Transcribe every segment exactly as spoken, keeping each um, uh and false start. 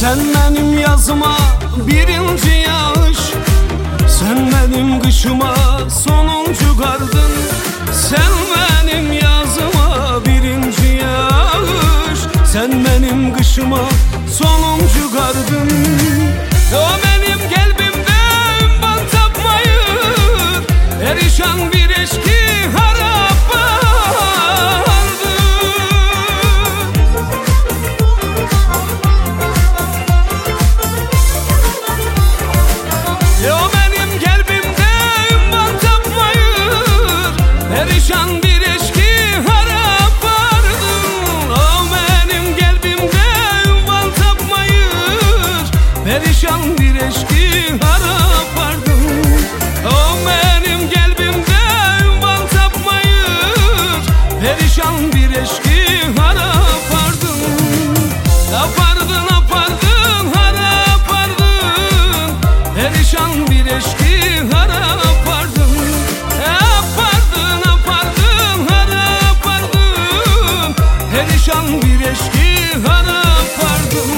Sen benim yazıma birinci yağış, sen benim kışıma sonuncu kardın. Sen benim yazıma birinci yağış, sen benim kışıma sonuncu kardın. O benim kalbimde ümban tapmayır, perişan bir eşki harap vardı. O benim kalbimde ümban tapmayır, perişan bir eşki harap vardı. O benim kalbimde ümban tapmayır, perişan bir eşki harap vardı. O benim kalbimde ümban tapmayır, perişan bir eşki harap vardı. Apardın apardın harap vardın, perişan bir eşki harap vardın. Apardın apardın harap vardın, perişan bir eşki harap vardın.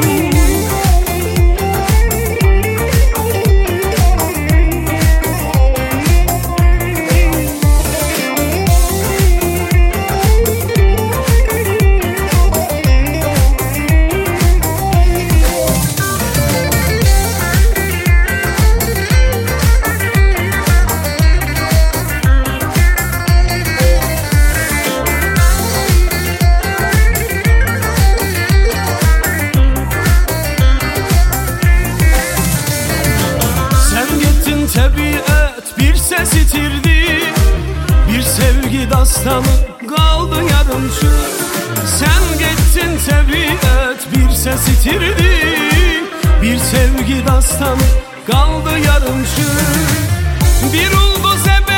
Tabiat bir ses itirdi, bir sevgi dastanı kaldı yarımçı. Sen gittin tabiat bir ses itirdi, bir sevgi dastanı kaldı yarımçı. Bir ulduz hep